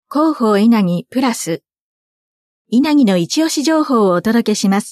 広報稲城プラス、稲城の一押し情報をお届けします。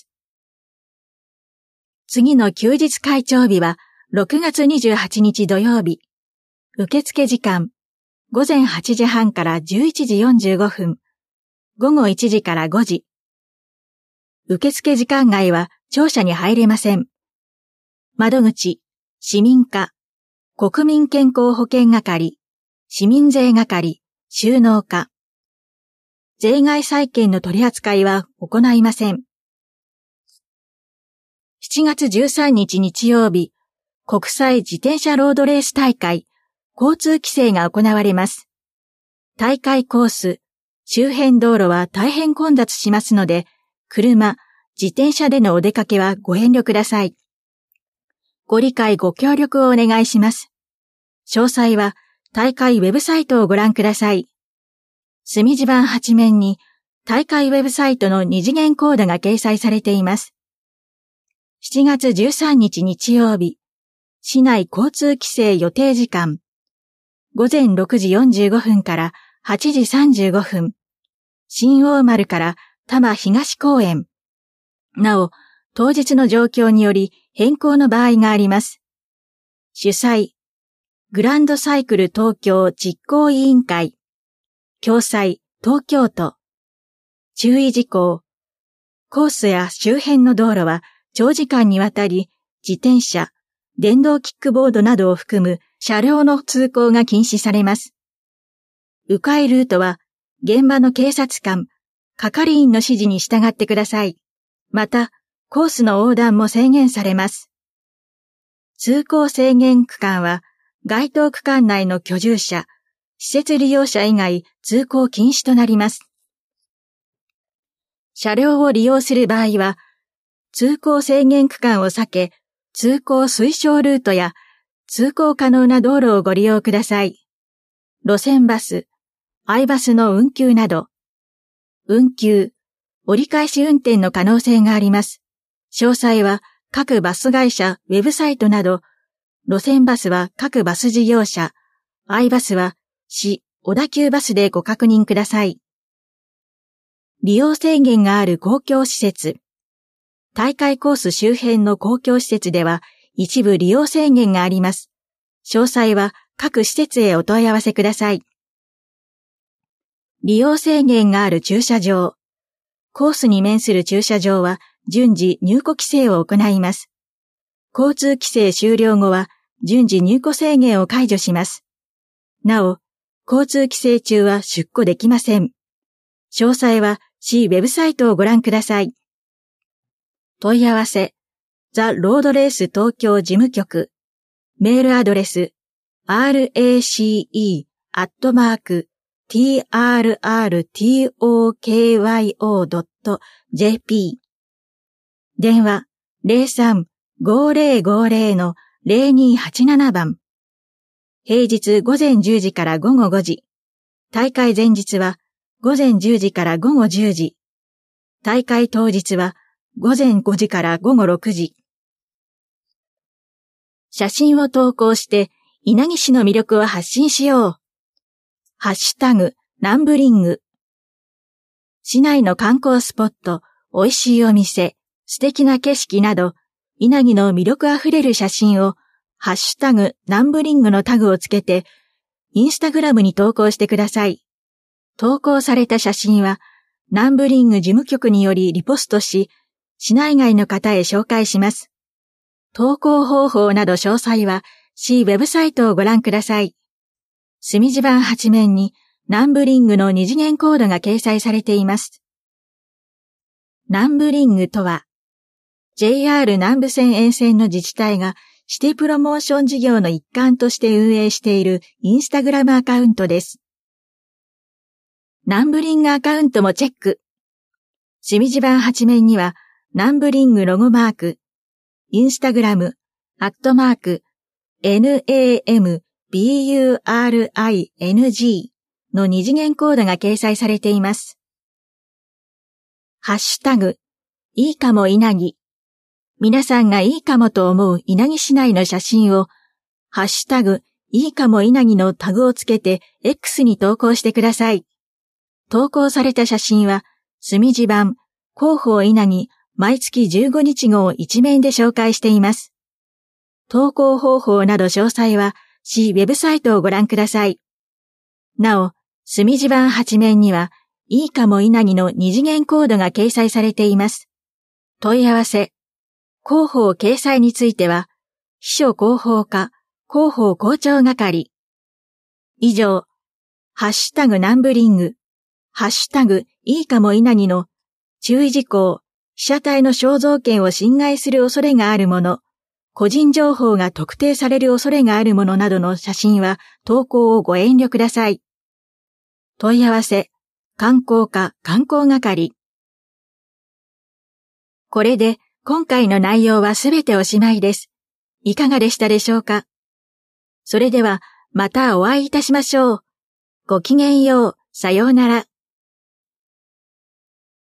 次の休日開帳日は6月28日土曜日。受付時間、午前8時半から11時45分、午後1時から5時。受付時間外は庁舎に入れません。窓口、市民課、国民健康保険係、市民税係、収納課。税外債券の取り扱いは行いません。7月13日日曜日、国際自転車ロードレース大会、交通規制が行われます。大会コース、周辺道路は大変混雑しますので、車、自転車でのお出かけはご遠慮ください。ご理解ご協力をお願いします。詳細は大会ウェブサイトをご覧ください。隅地板8面に大会ウェブサイトの二次元コードが掲載されています。7月13日日曜日、市内交通規制予定時間、午前6時45分から8時35分、新大丸から多摩東公園。なお、当日の状況により変更の場合があります。主催、グランドサイクル東京実行委員会、共催、東京都。注意事項。コースや周辺の道路は長時間にわたり自転車、電動キックボードなどを含む車両の通行が禁止されます。迂回ルートは現場の警察官、係員の指示に従ってください。また、コースの横断も制限されます。通行制限区間は該当区間内の居住者、施設利用者以外通行禁止となります。車両を利用する場合は、通行制限区間を避け、通行推奨ルートや通行可能な道路をご利用ください。路線バス、アイバスの運休など、運休、折り返し運転の可能性があります。詳細は各バス会社ウェブサイトなど、路線バスは各バス事業者、アイバスは市小田急バスでご確認ください。利用制限がある公共施設。大会コース周辺の公共施設では一部利用制限があります。詳細は各施設へお問い合わせください。利用制限がある駐車場。コースに面する駐車場は順次入庫規制を行います。交通規制終了後は順次入庫制限を解除します。なお、交通規制中は出庫できません。詳細は市ウェブサイトをご覧ください。問い合わせ、ザ・ロードレース東京事務局、メールアドレス、race@trrtokyo.jp 電話03-5050-0287番平日午前10時から午後5時大会前日は午前10時から午後10時大会当日は午前5時から午後6時写真を投稿して稲城市の魅力を発信しよう。ハッシュタグ、南部リング。市内の観光スポット、美味しいお店、素敵な景色など、稲城の魅力あふれる写真を、ハッシュタグ、南部リングのタグをつけて、インスタグラムに投稿してください。投稿された写真は、南部リング事務局によりリポストし、市内外の方へ紹介します。投稿方法など詳細は、市ウェブサイトをご覧ください。隅地板8面に南部リングの二次元コードが掲載されています。南部リングとは、JR 南部線沿線の自治体がシティプロモーション事業の一環として運営しているインスタグラムアカウントです。南部リングアカウントもチェック。隅地板8面には南部リングロゴマーク、インスタグラム、@NAMBURING の二次元コードが掲載されています。ハッシュタグ、いいかも稲城。皆さんがいいかもと思う稲城市内の写真を、ハッシュタグ、いいかも稲城のタグをつけて X に投稿してください。 投稿された写真は、墨字版、広報稲城、毎月15日号一面で紹介しています。投稿方法など詳細は、市ウェブサイトをご覧ください。なお、墨字版8面には、いいかも稲城の二次元コードが掲載されています。問い合わせ。広報掲載については、秘書広報課、広報校長係。以上、ハッシュタグナンブリング、ハッシュタグいいかも稲城の注意事項、被写体の肖像権を侵害する恐れがあるもの、個人情報が特定される恐れがあるものなどの写真は投稿をご遠慮ください。問い合わせ、観光課観光係。これで今回の内容はすべておしまいです。いかがでしたでしょうか？それではまたお会いいたしましょう。ごきげんよう。さようなら。